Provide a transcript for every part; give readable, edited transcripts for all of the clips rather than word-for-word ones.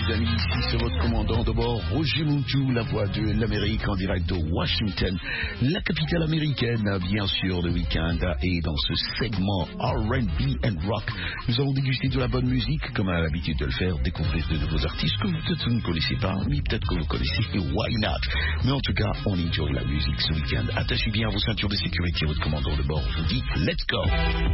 les amis, ici c'est votre commandant de bord, Roger Montou, la voix de l'Amérique en direct de Washington, la capitale américaine, bien sûr, le week-end. Et dans ce segment R&B and Rock, nous allons déguster de la bonne musique, comme on a l'habitude de le faire, découvrir de nouveaux artistes que peut-être vous ne connaissez pas, mais peut-être que vous connaissez, et why not? Mais en tout cas, on enjoy la musique ce week-end. Attachez bien vos ceintures de sécurité, votre commandant de bord vous dit, let's go!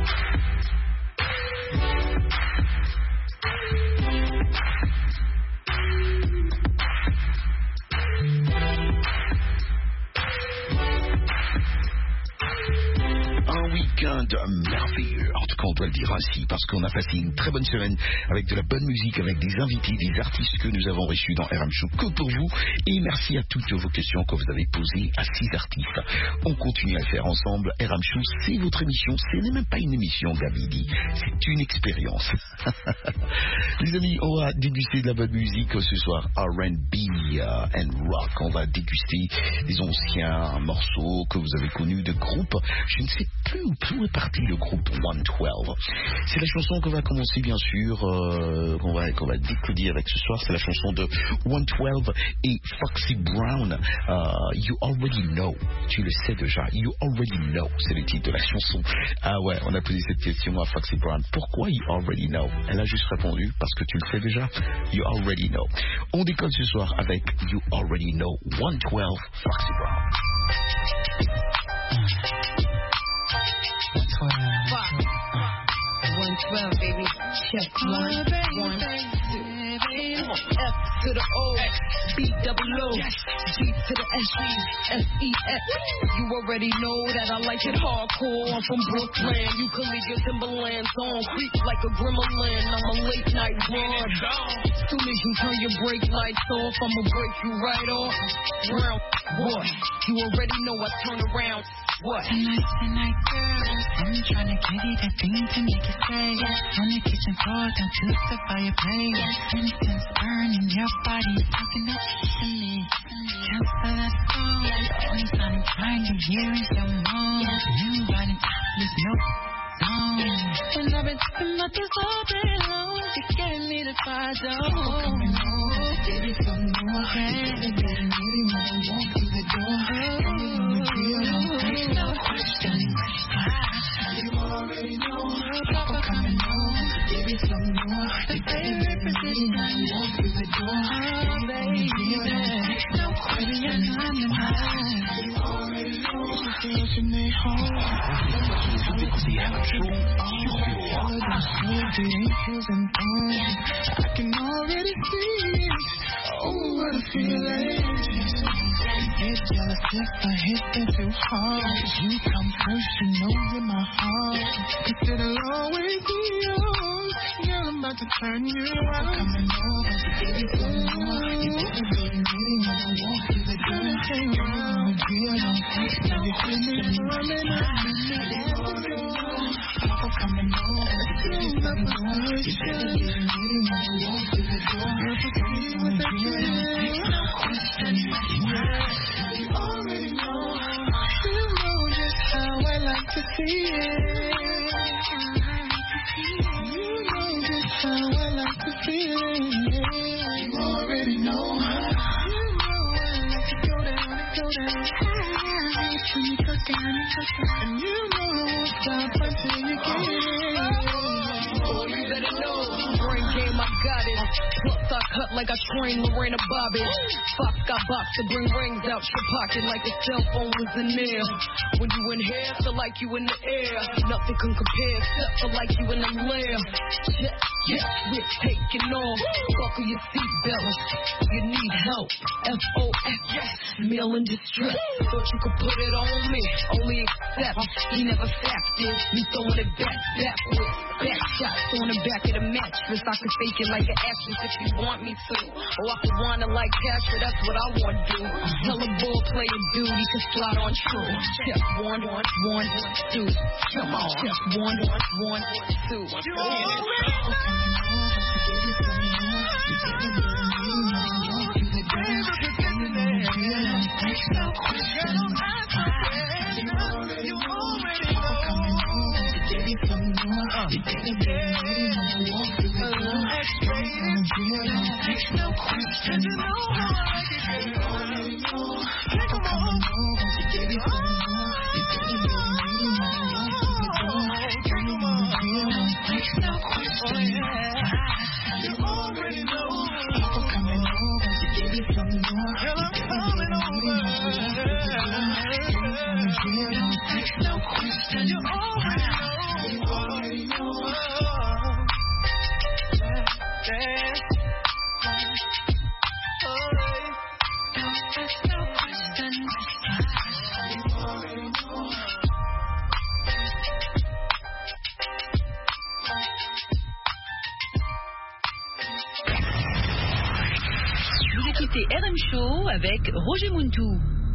Un week-end merveilleux, en tout cas on doit le dire ainsi, parce qu'on a passé une très bonne semaine avec de la bonne musique, avec des invités, des artistes que nous avons reçus dans RM Show que pour vous, et merci à toutes vos questions que vous avez posées à 6 artistes. On continue à le faire ensemble. RM Show, c'est votre émission, ce n'est même pas une émission, Gabi dit, c'est une expérience. Les amis, on va déguster de la bonne musique ce soir, R&B and Rock. On va déguster des anciens morceaux que vous avez connus de groupes. Je ne sais plus où est parti le groupe 112. C'est la chanson qu'on va commencer, bien sûr, qu'on va décoder avec ce soir. C'est la chanson de 112 et Foxy Brown. You Already Know. Tu le sais déjà. You Already Know. C'est le titre de la chanson. Ah ouais, on a posé cette question à Foxy Brown. Pourquoi You Already Know? Elle a juste répondu parce que tu le sais déjà. You Already Know. On décolle ce soir avec You Already Know. 112 Foxy Brown. 112, baby. Check one, one, two. F to the O, B double O, G to the S, S-E-X. You already know that I like it hardcore. I'm from Brooklyn. You can leave your Timberlands on. Creep like a gremlin. I'm a late night run. Soon as you turn your brake lights off, I'ma break you right off. Round, boy, you already know I turn around. What? Tonight, girl, I'm trying to give you that thing to make you stay. On the kitchen floor, down to the fireplace. Incense burning, your body talking that to me. Cancel that phone. The only time I'm trying to hear is your moan. You running, there's no zone. And I've been talking about this all day long. You're getting me to fire zone. Coming over, baby, some more. Hey, baby, needing more. Walk through the door. No question. You already know. Papa coming over. Give it some more. The favorite position. Walk through the door. Oh, baby. No question. You already know. The situation they hold. I can already see it. Oh, what a feeling. Get jealous if I hit them too hard. You come first, you know you're my heart. Cause it'll always be yours. Girl, I'm about to turn you out. Coming over, baby, some more. You wasn't really needing when I walk through the door. Girl, you wanna be on face. Now you feel me running up. Papa coming over, baby, some more. You said you really needing when I walk through the door. Girl, you wanna be on face. No question. You already know. You know just how I like to see it. You know just how I like to feel it. You already know. You know I like to go down and go down. When you go down and go down. And you know I won't stop until you get it. Oh, you better know. Brain game, I got it. Plus I cut like I trained Lorena Bobbitt. Fox got box to bring rings out your pocket like a cell phone was in there. When you in here, feel like you in the air. Nothing can compare except for like you in the lair. Yes, we're taking off. Buckle your seatbelts. You need help. FOS, yes, meal in distress. Thought you could put it on me. Only accept. He never fasted. Me throwing it backwards. Back shots on the back of the mattress. I could fake it like an actress if you want me to. Or I could want it like Casher, that's what I want to do. Tell a ball player dude he can slide on true. Step 1, 1, 2. Come on. Step 1, 1, 2. You already know. There's no question. You know how I get it. Can't come on. Once you give it some more, you better let me know. Can't come on. There's no question. You already know. People coming over once you give it some more. Girl, I'm coming over. There's no question. You already know. Vous écoutez RM Show avec Roger Muntou.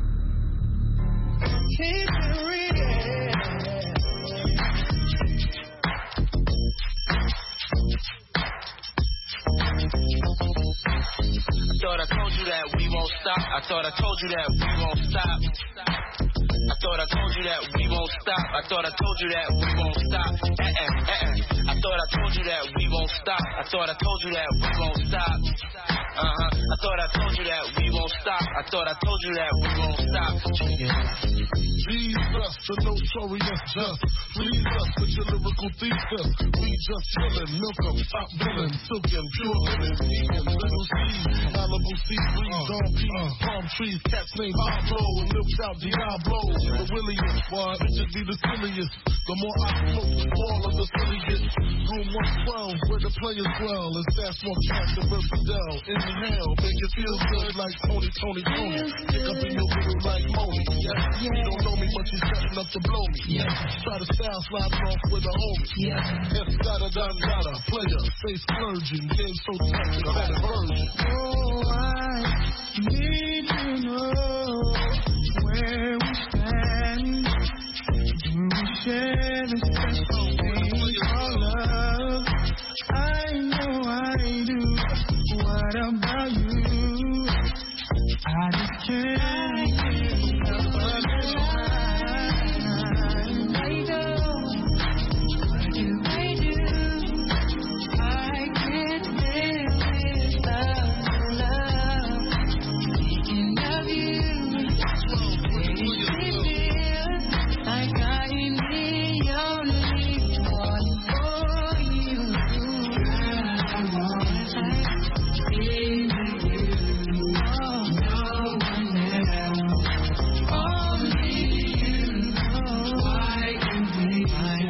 I told you that we won't stop. I thought I told you that we won't stop. I thought I told you that we won't stop. I thought I told you that we won't stop. I thought I told you that we won't stop. I thought I told you that we won't stop. I thought I told you that we won't stop. I thought I told you that we won't stop. Leave us the notorious just. Please us with your lyrical thesis. We just chillin', milk 'em, top billin', silkin', pure linen, vegan, little seeds, Malibu sea breeze, on peas, palm trees, cats named Pablo, and milks out Diablo. The williest, why it should be the silliest. The more I smoke, the more of the silly gets. Room 112, where the players dwell, and that's more cash than Fidel. Inhale, make it feel good like Tony. Pick up in your middle like Moni. You don't know me, but you're setting up to blow me. Try to style slide off with a homie. Escada, player, face splurging, game so tight, you had a version. Oh, I need to know where we stand. Do we share the special thing called love? I know I do. What about you? I just can't help but I go. What do I do? I can't live without love. Thinking of you, makes me feel like I need the only one for you. I want to be with you. Oh, no one else. Only you. Why can't we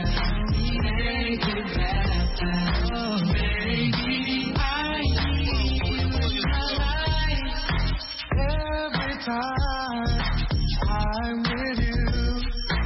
make it better? Oh, baby, I need you in my life. Every time I'm with you,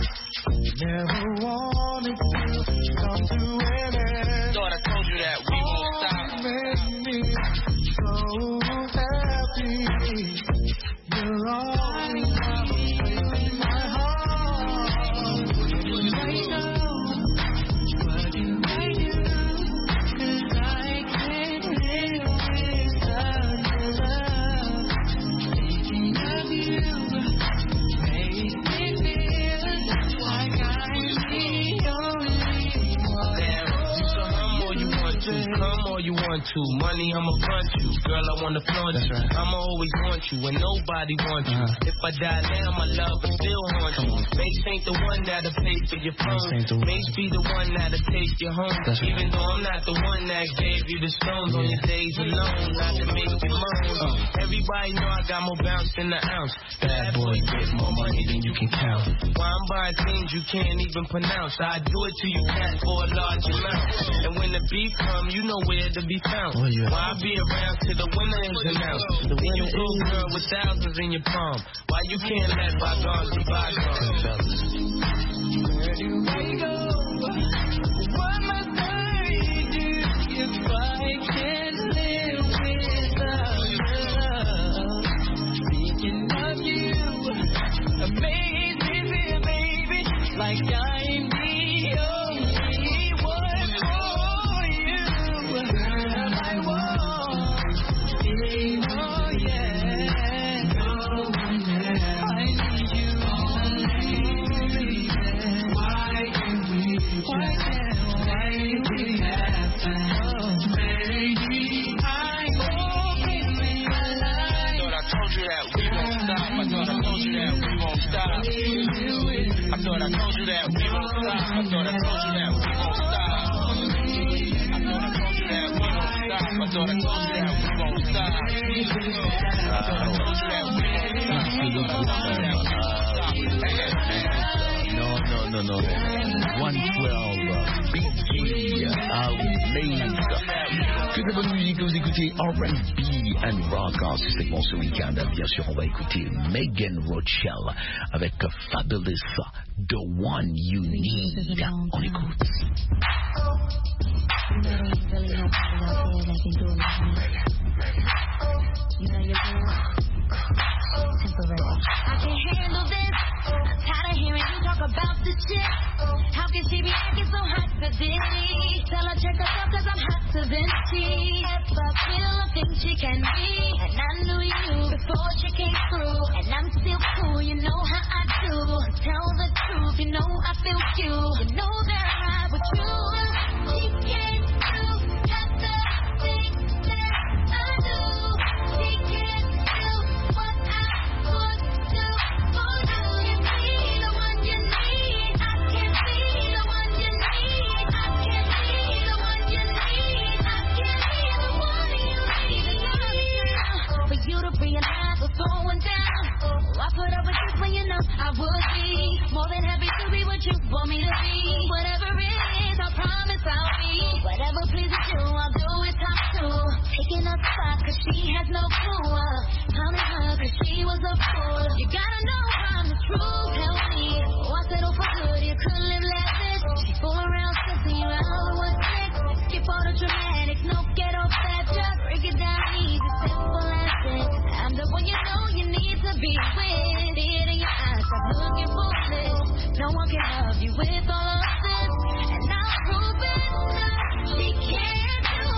never wanted to come to an end. Thought I told you that we won't stop. Make me so happy. You're always in my heart. I know. What do I do? 'Cause I can't live without your love. Thinking of you makes me feel like I'm the only one. Damn, you can hum all you want to, come all you want to. Money, I'ma front you. Girl, I wanna flaunt you. I'ma always want you when nobody wants you. If I die now, my love will still haunt you. Mace ain't the one that'll pay for your phone. Mace be the one that'll take you home. Even though I'm not the one that gave you the stones on your days alone, not to make you moan. Everybody know I got more bounce than the ounce. Bad boy get more money than you can count. Why I'm buying things you can't even pronounce. I do it to you, cat, for a large amount. And when the beat come, you know where to be found. Why I be around till the winner is announced. Then you go, girl, with thousands in your palm. Why you can't let bygones be bygones? Where do I go? What must I do if I can't live without love? Thinking of you, amazing me, baby, like I'm the only one for you. Girl, I want it, oh yeah, no one else. I need you only. Why can't we I told you that we won't stop. I thought I told you that we won't stop. I thought I told you that we won't stop. No. 112, Biggie, Blaze. Que de bonne musique, vous écoutez R&B and Rock en ce segment ce week-end. Bien sûr, on va écouter Megan Rochelle avec Fabulous, The One You Need. On écoute. You know there's really nobody out there that can do it like me. You know you're good. Temporary. I can't handle this. I'm tired of hearing you talk about this shit. How can she be acting so hot to this? Tell her check herself cause I'm hot to Vinci. If I feel I think she can be. And I knew you before she came through. And I'm still cool, you know how I do. Tell the truth, you know I feel you. You know that I'm right with you. She can't do half the things that I do. She can't do what I would do for you. You be the one you need. I can't be the one you need. I can't be the one you need. I can't be the one you need. For you to realize what's going down. I put up with this when you know I would be more than happy to be what you want me to be. Whatever it is, I promise I'll be. Whatever pleases you, I'll do it time to. Picking up spots cause she has no clue. Pounding her cause she was a fool. You gotta know I'm the truth, tell me. Oh, I settle for good, you couldn't live lavish. She fool around, sexy, you out of what's next. Skip all the dramatics, no ghetto fat. Just break it down easy, simple as this. I'm the one you know you need to be with. See it in your eyes, stop looking foolish. No one can love you with all of this. And I'll prove it. She can't do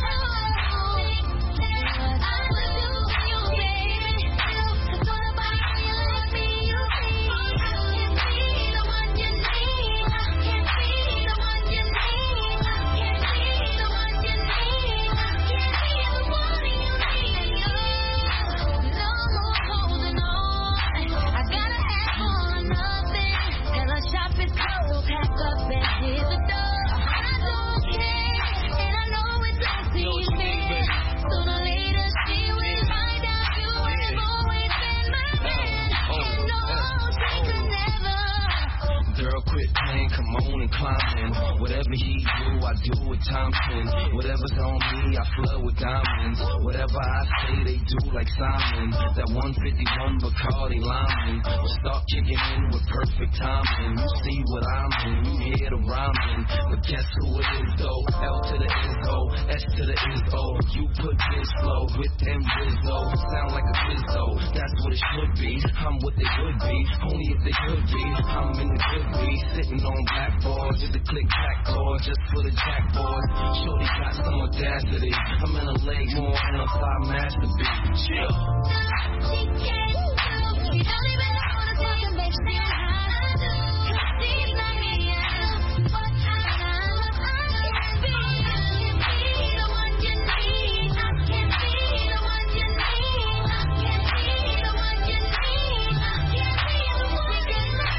what I would do for you, baby. Cause all about you let me, you be. I can't be the one you need. I can't be the one you need. I can't be the one you need. I can't be the one you need. No more holding on. I gotta ask for nothing. Tell her shop is closed, pack up and hit the door. I don't care, and I know it don't seem fair. Sooner or later she will find out you have always been my man. And no, she could never. Girl, quit playing, come on and climb in. Whatever he do, I do with Thompson. Whatever's on me, I flood with diamonds. Whatever I say, they do like Simon. That 151 Bacardi Lyman will start kicking in with perfect timing. You see what I'm in, you hear the rhyming. But guess who it is though? L to the Izzo, S to the Izzo. You put this flow with them Rizzo. Sound like a Rizzo, that's what it should be. I'm what they would be, only if they could be. I'm in the good beat, sitting on blackboards with the click-clack chord just for the jackboard. Shorty got some audacity. I'm in a leg more than a five masterpiece. Chill. She can't do. She only been on the top and makes me high. Cause she's not me, but I can't be the one you need. I can't be the one you need. I can't be the one you need. I can't be the one you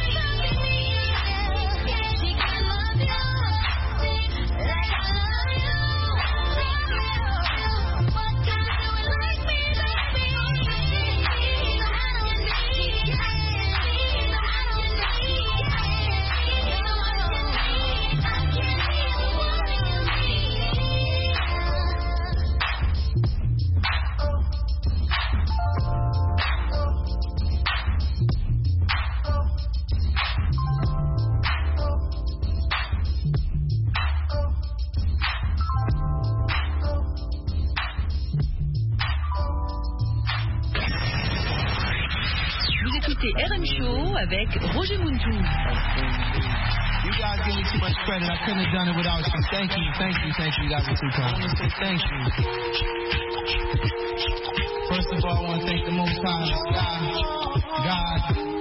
need. She can love you like I love you. But can't do it like me, baby. RM Show avec Roger Muntou. You guys give me too much credit. I couldn't have done it without you. Thank you. You guys are too kind. I want to say thank you. First of all, I want to thank the Most High, the sky, God,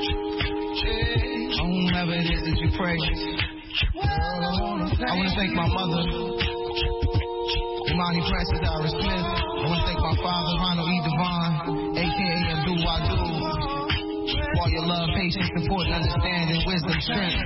on whomever it is that you praise. I want to thank my mother, Imani Francis Ira Smith. I want to thank my father, Ronald E. Devon, a.k.a. Abdul Wadul. for all your love, patience, support, and understanding, wisdom, strength.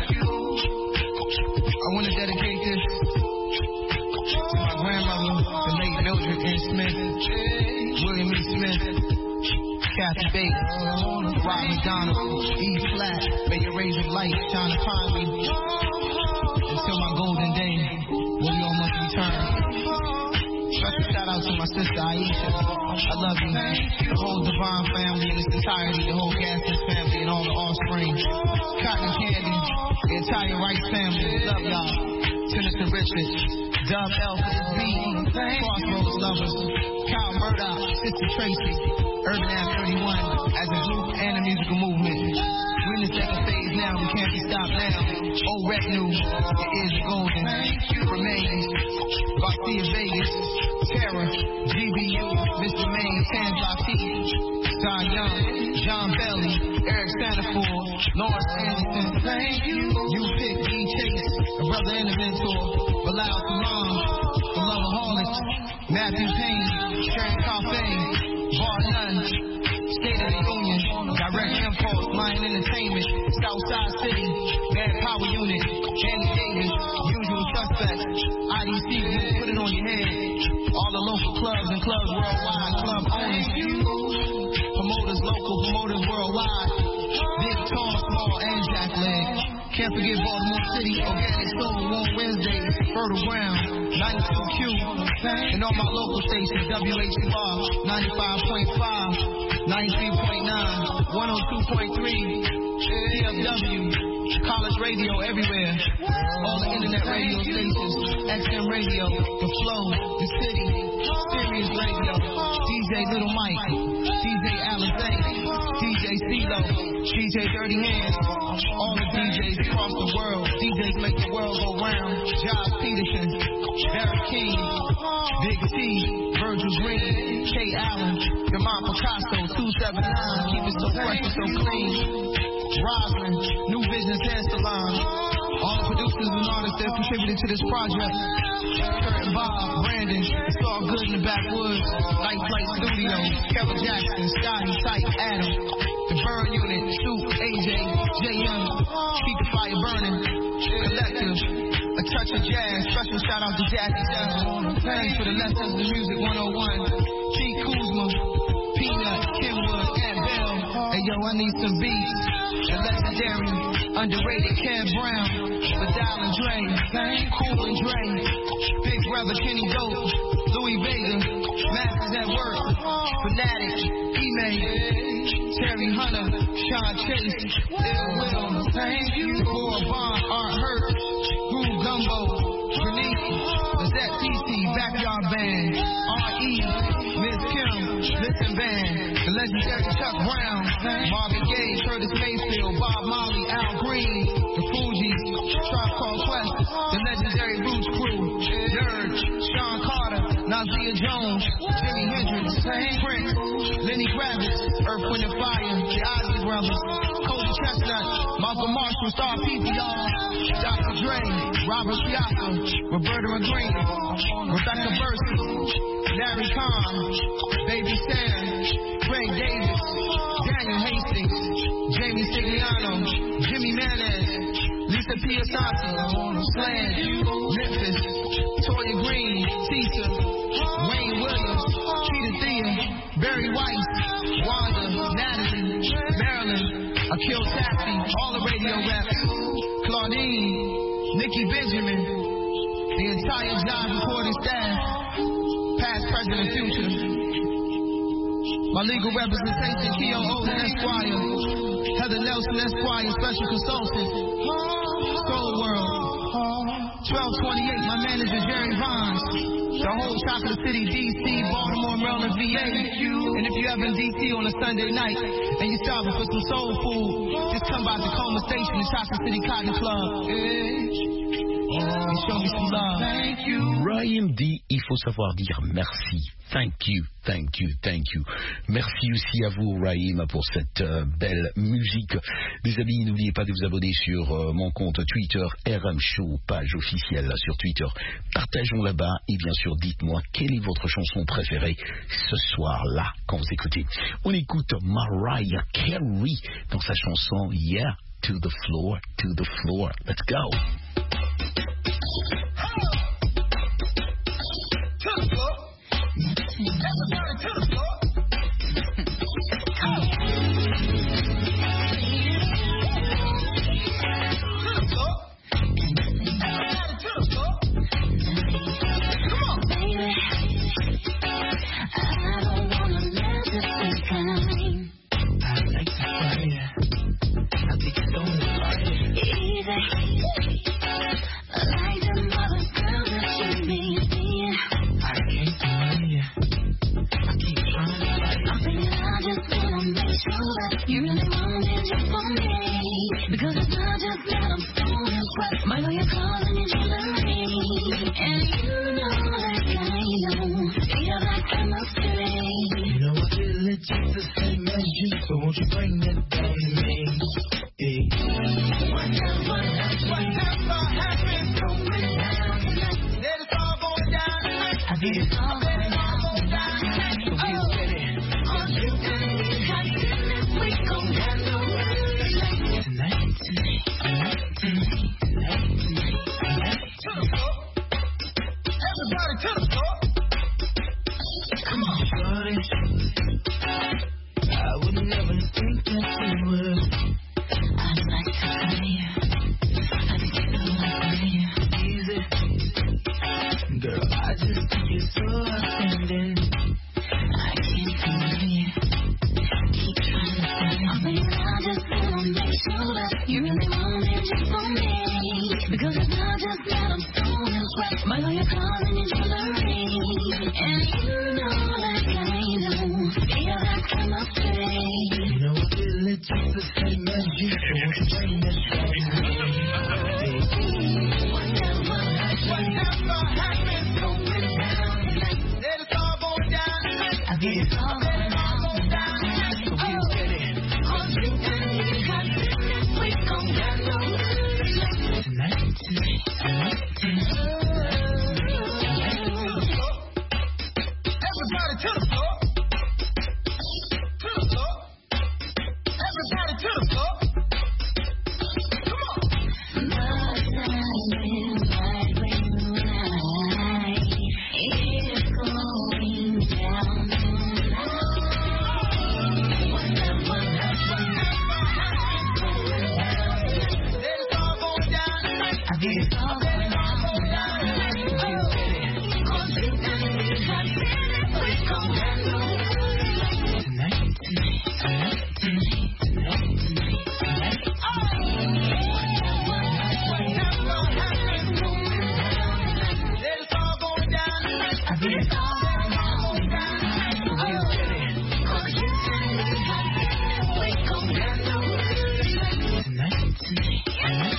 I want to dedicate this to my grandmother, the late Mildred N. Smith, William E. Smith, Kathy Bates, Rob McDonald, E. Flat. May your rays of light shine upon me until my golden day when we all must return. Special shout out to my sister Aisha. I love you. The whole Divine family in its entirety, the whole Gaskins family and all the offspring. Cotton Candy, the entire Rice family. Love y'all. Senator Richard, Dub L for the B, Crossroads Lovers, Kyle Murdoch, Sister Tracy, Urban Am 31 as a group and a musical movement. We're in the second phase now, we can't be stopped now. Old retinue, it is golden. Remains, Garcia Vegas, Terror, GBU, Mr. Maine, Tan Bati, John Young, John Belly, Eric Sanaford, Lawrence Anderson, thank you. You pick D. Chase, a brother and a mentor. Bilal Salam, the Loveaholics, Matthew Payne, Sharon Coffey, Bar None, State of the Union, Direct Impulse, Lion Entertainment, Southside City, Bad Power Unit, Andy Davis, Usual Suspects, IDC Group, Put It On Your Head, all the local clubs and clubs worldwide, club owners, promoters local, promoters worldwide, big, tall, small, and Jack Leg. Can't forget Baltimore City, Organic Soul, Warm Wednesday, Fertile Ground, 92Q, and all my local stations, WHUR, 95.5, 93.9, 102.3, CFW, College Radio everywhere, all the internet radio stations, XM Radio, The Flow, The City, Sirius Radio, DJ Little Mike, DJ Alizé, DJ CeeLo, DJ Dirty Hands, all the DJs across the world, DJs make the world go round, Josh Peterson, Derek King, Big T, Virgil Green, Kay Allen, Demont Picasso, 279, keep it so fresh and so clean, Roslyn, New Business Hair Salon, all the producers and artists that contributed to this project, Kurt and Bob, Brandon, It's All Good in the Backwoods, Light Flight Studio, Kevin Jackson, Scotty, Sight, Adam, The Burn Unit, Soup, AJ, J. Young, Keep the Fire Burning, Collective, A Touch of Jazz, special shout out to Jazzy Jones, thanks for the lessons of Music 101, T. Kuzma, Peanut, Kenwood, and Bell, hey yo, I need some beats, and legendary, underrated Kev Brown, Vidal and Dre, Cool and Dre, Big Brother Kenny Dope, Louis Vega, Masters at Work, Fanatic, E-May, Terry Hunter, Sean Chase, Ill Will, thank you for a bond, Art Hurt, Groove Gumbo, Grenique, Lizette TC, Backyard Band, R.E., Miss Kim, Listen Band, the legendary Chuck Brown, Marvin Gaye, Curtis Mayfield, Bob Marley, Al Green, the Fugees, Tribe Called Quest, the legendary Roots Crew, Nerd, Sean Carter, Nazia Jones, Jimi Hendrix, Prince, Lenny Kravitz, Earth, Wind and Fire, the Ozzy Brothers, Cody Chestnut, Malcolm Marshall, Star PPR, Dr. Dre, Robert Piazza, Roberta Green, Rebecca Bursey, Larry Kahn, Baby Sam, Greg Davis, Daniel Hastings, Jamie Sigliano, Jimmy Manez, Lisa Piasanti, Slam, Memphis, Toya Green, Tisa, Wayne Williams, Cheetah Thea, Barry Weiss, Wanda, Natalie, Marilyn, Akil Taffy, all the radio reps, Claudine, Nikki Benjamin, the entire John recording staff, past, present, and future. My legal representation, Keo Olden Esquire, Heather Nelson Esquire, Special Consultant, Soul World, 1228, my manager, Jerry Vons, the whole Chocolate City, D.C., Baltimore, Maryland, VA. And if you're ever in D.C. on a Sunday night and you're stopping for some soul food, just come by Tacoma Station, the Chocolate City Cotton Club. show me some love. Thank you. Raïm dit, il faut savoir dire merci. Thank you, thank you, thank you. Merci aussi à vous, Raïm, pour cette belle musique. Les amis, n'oubliez pas de vous abonner sur mon compte Twitter, RM Show, page officielle sur Twitter. Partageons là-bas et bien sûr, dites-moi quelle est votre chanson préférée ce soir-là quand vous écoutez. On écoute Mariah Carey dans sa chanson Yeah, to the floor, to the floor. Let's go. Everybody to the floor. You really want it just for me, because it's not just that I'm stoned, but my lawyer calling you jewelry, and you know like I know, you're like chemistry. You know I feel it just the same as you, so won't you bring that down to me? Whatever happens, going down tonight, let us all go down tonight. I think it's all going down tonight. So we get it. Everybody to the floor. Come on, shorty. I would never think that you would. I'd like to tell you, I think you know like me. Easy. Girl, I just think you're so offending. I can't believe keep trying to say I mean, I just wanna make sure that you really want it just for me, because it's not just that I'm stoned and sweat. My lawyer calling you jewelry, and you know like I know, you're that kind of thing. You know I feel it just the same as you, so won't you bring that down to me? Whatever happens, going down tonight, let us all go down tonight. I think it's all going down tonight. So we get it. You and me got business, we gon' handle it tonight. Everybody to the floor. To the floor. Everybody to the floor. Come on. The silence right when I is going down tonight. Whatever let us all go down tonight. I think it's all going down tonight. You and me got business, we gon' handle it tonight. Whatever happens, let us all go down tonight. I think it's all going down tonight. You and me got business, we gon' handle it tonight.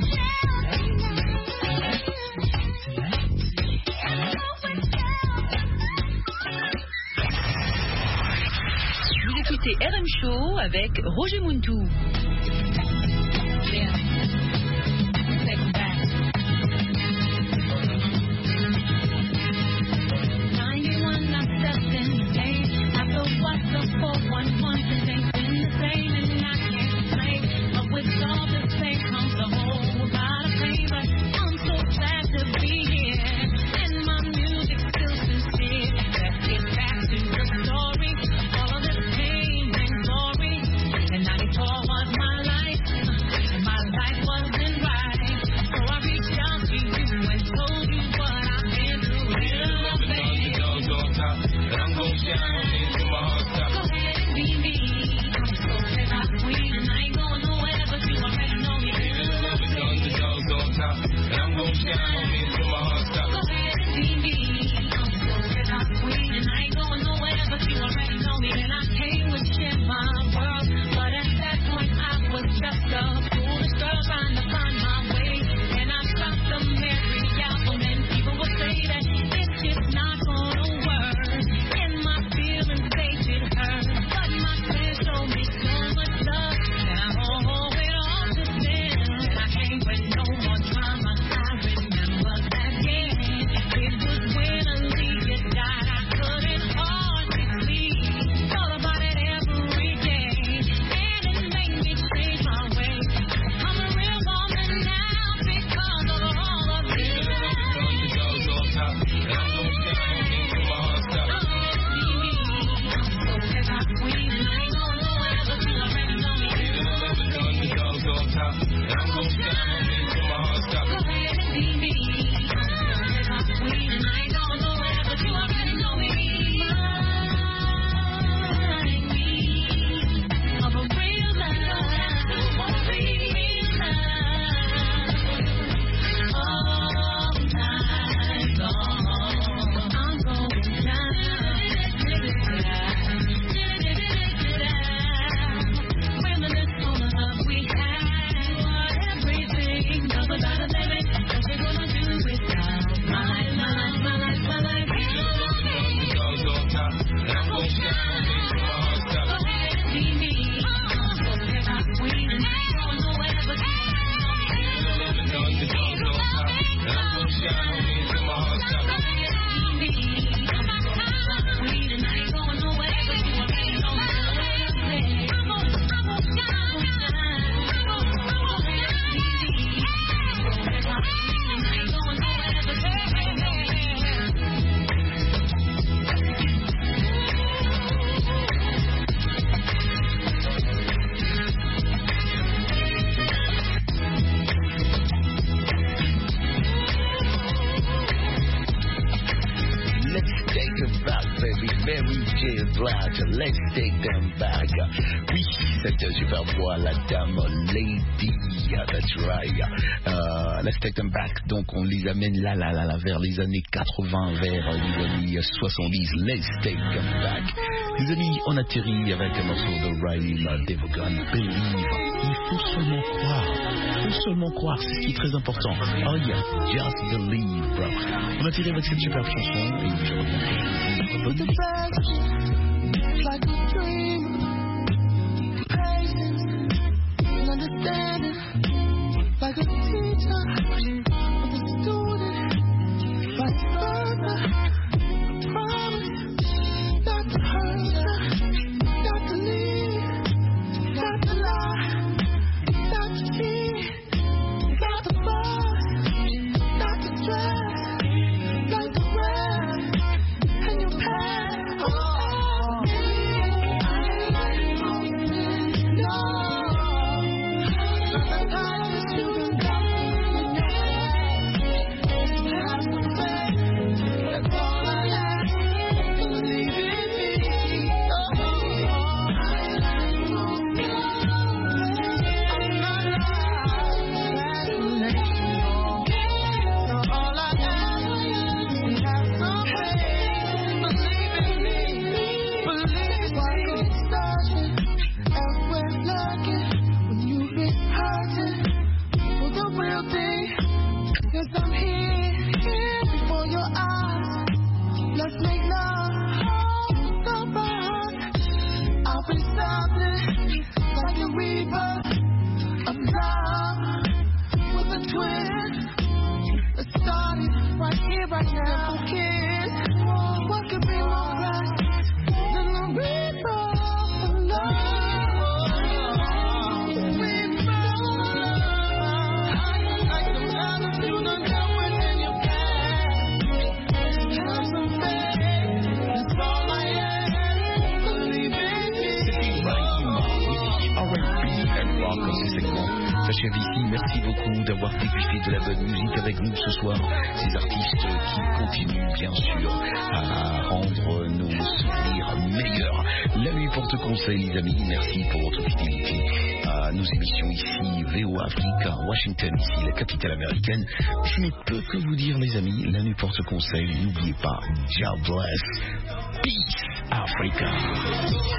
Vous écoutez RM Show avec Roger Muntou. And 94 was my life. My life was Let's take them back. Oui, cette super voix, la dame Lady, that's right. Let's take them back. Donc on les amène là, vers les années 80, vers les années 70. Let's take them back. Les amis, on atterrit avec un morceau de Raheem Devon, Believe. Il faut seulement croire, c'est ce qui est très important. Oh yeah, just believe, bro. On atterrit avec cette superbe chanson et je reviens. Like a dream, patience and understanding. Like a teacher with a student, vice versa. Promise not to hurt her, not to leave, not to lie, not to cheat, not to fuss, not to stress. Like the red in your past. Merci beaucoup d'avoir dégusté de la bonne musique avec nous ce soir. Ces artistes qui continuent bien sûr à rendre nos souvenirs meilleurs. La nuit porte conseil, les amis. Merci pour votre fidélité à nos émissions ici, VOA Africa, Washington, ici la capitale américaine. Je ne peux que vous dire, les amis, la nuit porte conseil. N'oubliez pas, God bless, peace, Africa.